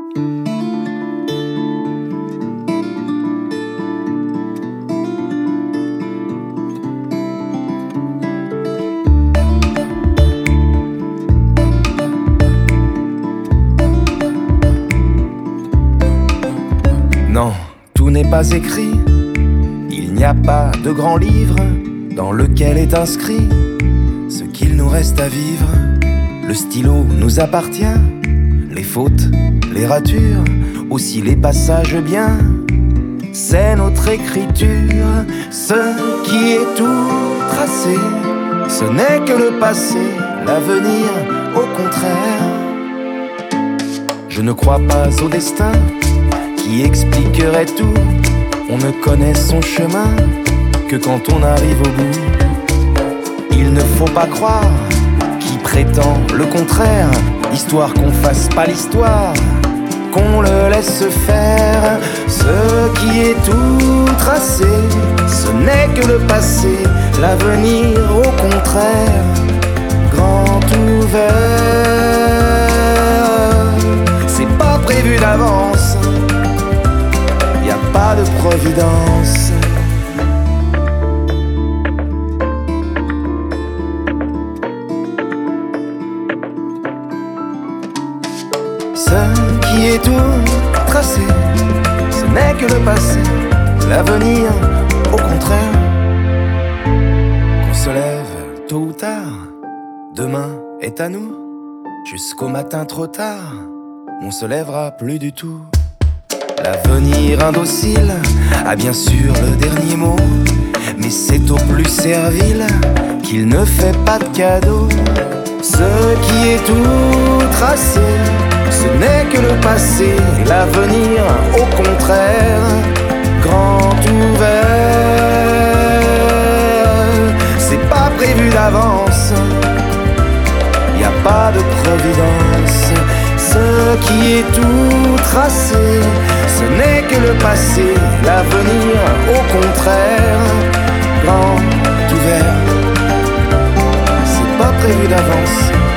Non, tout n'est pas écrit. Il n'y a pas de grand livre dans lequel est inscrit ce qu'il nous reste à vivre. Le stylo nous appartient, les fautes, les ratures, aussi les passages bien. C'est notre écriture, ce qui est tout tracé. Ce n'est que le passé, l'avenir au contraire. Je ne crois pas au destin qui expliquerait tout. On ne connaît son chemin que quand on arrive au bout. Il ne faut pas croire qui prétend le contraire, histoire qu'on fasse pas l'histoire, qu'on le laisse faire. Ce qui est tout tracé, ce n'est que le passé, l'avenir au contraire, grand ouvert. C'est pas prévu d'avance, y a pas de providence. Ce qui est tout tracé, ce n'est que le passé, l'avenir au contraire. Qu'on se lève tôt ou tard, demain est à nous. Jusqu'au matin trop tard, on se lèvera plus du tout. L'avenir indocile a bien sûr le dernier mot, mais c'est au plus servile qu'il ne fait pas de cadeau. Ce qui est tout tracé, ce n'est que le passé, l'avenir au contraire, grand ouvert. C'est pas prévu d'avance, y a pas de providence. Ce qui est tout tracé, ce n'est que le passé, l'avenir au contraire, grand ouvert. C'est pas prévu d'avance.